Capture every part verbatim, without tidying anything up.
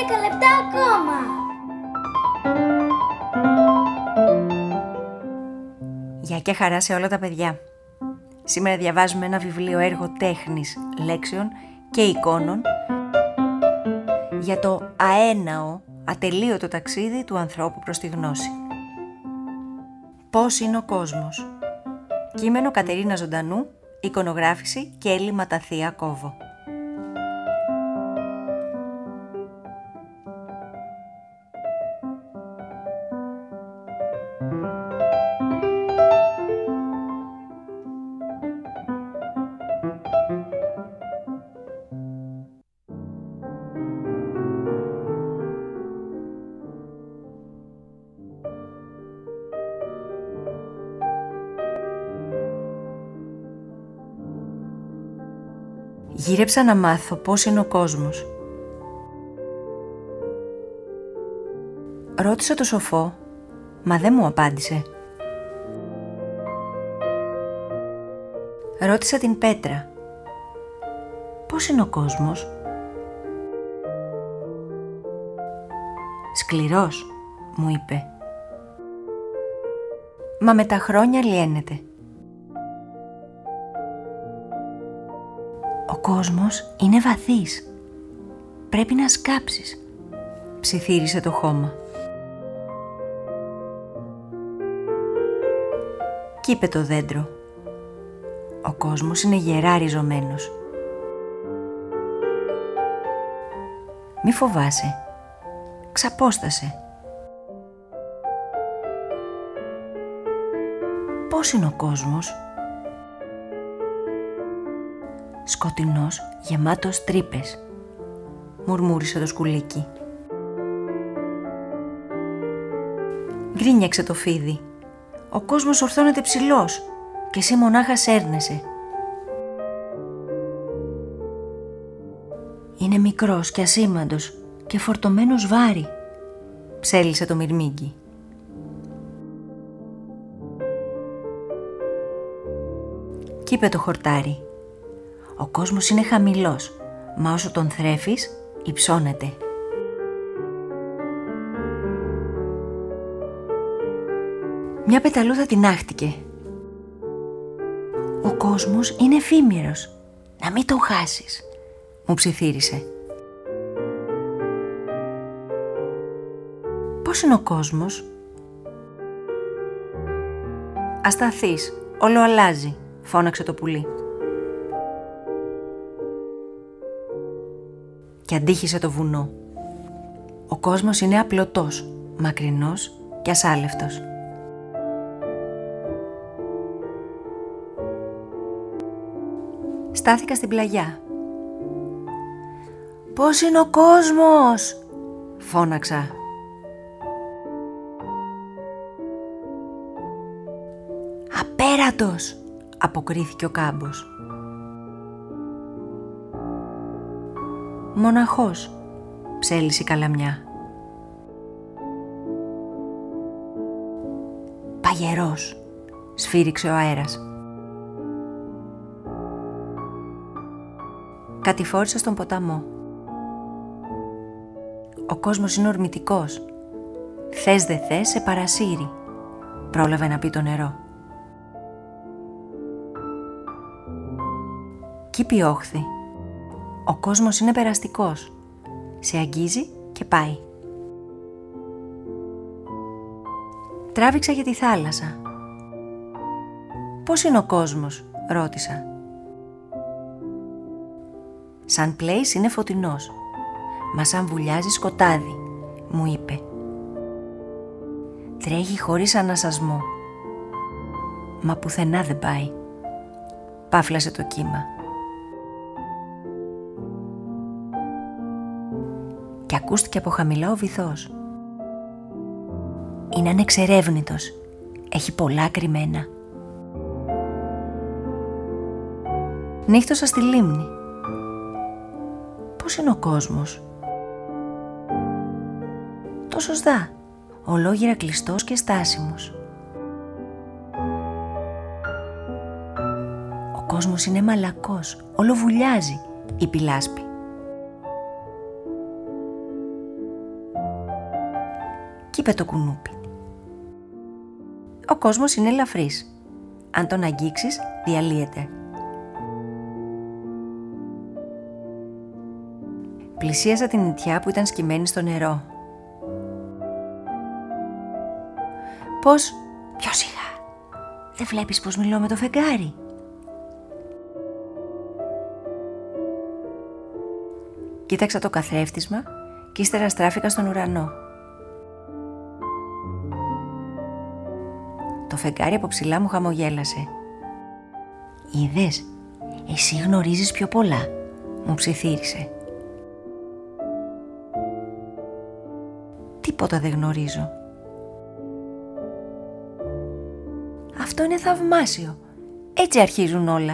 δέκα λεπτά ακόμα. Γεια και χαρά σε όλα τα παιδιά. Σήμερα διαβάζουμε ένα βιβλίο έργο τέχνης, λέξεων και εικόνων για το αέναο, ατελείωτο ταξίδι του ανθρώπου προς τη γνώση. Πώς είναι ο κόσμος. Κείμενο Κατερίνα Ζωντανού, εικονογράφηση Κέλλη Ματαθία Κόβο. Γύρεψα να μάθω πώς είναι ο κόσμος. Ρώτησα το σοφό, μα δεν μου απάντησε. Ρώτησα την πέτρα, πώς είναι ο κόσμος. Σκληρός, μου είπε. Μα με τα χρόνια λιένεται. Ο κόσμος είναι βαθύς. Πρέπει να σκάψεις, ψιθύρισε το χώμα. Κι είπε το δέντρο, ο κόσμος είναι γερά ριζωμένος. Μη φοβάσαι, ξαπόστασε. Πώς είναι ο κόσμος? Σκοτεινός, γεμάτος τρύπες, μουρμούρισε το σκουλίκι. Γκρίνιαξε το φίδι. Ο κόσμος ορθώνεται ψηλός και εσύ μονάχα σέρνεσαι. Είναι μικρός και ασήμαντος και φορτωμένος βάρη, ψέλισε το μυρμήγκι. Κι είπε το χορτάρι, ο κόσμος είναι χαμηλός, μα όσο τον θρέφεις, υψώνεται. Μια πεταλούδα τινάχτηκε. Ο κόσμος είναι εφήμερος, να μην τον χάσεις, μου ψιθύρισε. Πώς είναι ο κόσμος? Ασταθείς, όλο αλλάζει, φώναξε το πουλί. Και αντίχησε το βουνό. Ο κόσμος είναι απλωτός, μακρινός και ασάλευτος. Στάθηκα στην πλαγιά. «Πώς είναι ο κόσμος?» φώναξα. «Απέρατος», αποκρίθηκε ο κάμπος. «Μοναχός», ψέλισε η καλαμιά. «Παγερός», σφύριξε ο αέρας. Κατηφόρησα στον ποταμό. Ο κόσμος είναι ορμητικός. Θες δε θες σε παρασύρει, πρόλαβε να πει το νερό. Κι είπε η όχθη, ο κόσμος είναι περαστικός. Σε αγγίζει και πάει. Τράβηξα για τη θάλασσα. Πώς είναι ο κόσμος? ρώτησα. Σαν πλέεις είναι φωτεινός, μα σαν βουλιάζει σκοτάδι, μου είπε. Τρέχει χωρίς ανασασμό, μα πουθενά δεν πάει. Πάφλασε το κύμα. Και ακούστηκε από χαμηλά ο βυθός. Είναι ανεξερεύνητος, έχει πολλά κρυμμένα. Νύχτωσα στη λίμνη. Πώς είναι ο κόσμος? Τόσο σδά, ολόγυρα κλειστός και στάσιμος. Ο κόσμος είναι μαλακός, όλο βουλιάζει, είπε η λάσπη. Κι είπε το κουνούπι: «Ο κόσμος είναι ελαφρύς. Αν τον αγγίξεις, διαλύεται». Πλησίαζα την νητιά που ήταν σκυμμένη στο νερό. «Πώς, πιο σιγά, δεν βλέπεις πως μιλώ με το φεγγάρι?» Κοίταξα το καθρέφτισμα και ύστερα στράφηκα στον ουρανό. Το φεγγάρι από ψηλά μου χαμογέλασε. «Είδες, εσύ γνωρίζεις πιο πολλά», μου ψιθύρισε. «Τίποτα δεν γνωρίζω». «Αυτό είναι θαυμάσιο. Έτσι αρχίζουν όλα».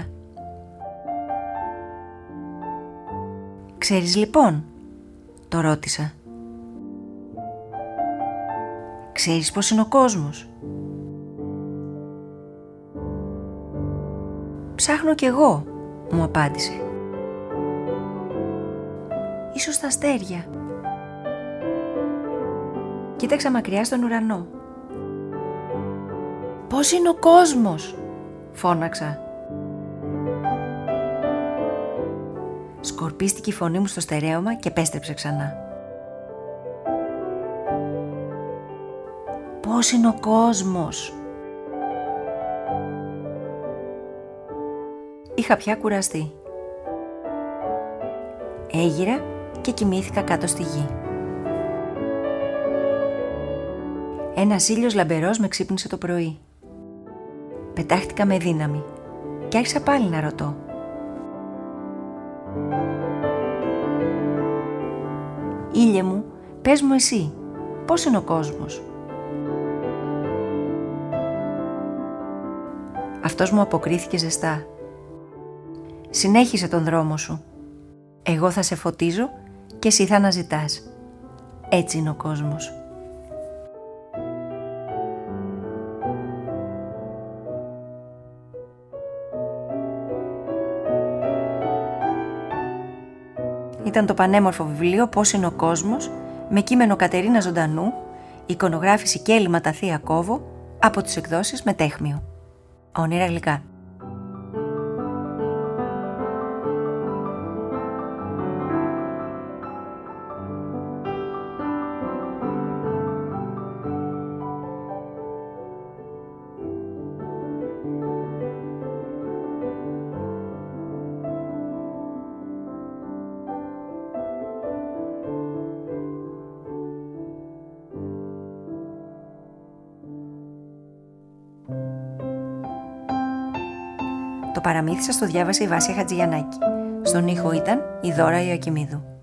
«Ξέρεις λοιπόν?» το ρώτησα. «Ξέρεις πως είναι ο κόσμος?» «Ψάχνω κι εγώ», μου απάντησε. «Ίσως στα αστέρια». Κοίταξα μακριά στον ουρανό. «Πώς είναι ο κόσμος?» φώναξα. Σκορπίστηκε η φωνή μου στο στερέωμα και επέστρεψε ξανά. «Πώς είναι ο κόσμος?» Είχα πια κουραστεί. Έγιρα και κοιμήθηκα κάτω στη γη. Ένας ήλιος λαμπερός με ξύπνησε το πρωί. Πετάχτηκα με δύναμη και άρχισα πάλι να ρωτώ. «Ήλιε μου, πες μου εσύ, πώς είναι ο κόσμος?» Αυτός μου αποκρίθηκε ζεστά. «Συνέχισε τον δρόμο σου. Εγώ θα σε φωτίζω και εσύ θα αναζητάς. Έτσι είναι ο κόσμος». Ήταν το πανέμορφο βιβλίο «Πώς είναι ο κόσμος», με κείμενο Κατερίνα Ζωντανού, εικονογράφηση και έλλειμμα τα Θεία Κόβο, από τις εκδόσεις Μετέχμιο. Όνειρα γλυκά. Το παραμύθι σας το διάβασε η Βάσια Χατζηγιαννάκη. Στον ήχο ήταν η Δώρα Ιωακημίδου.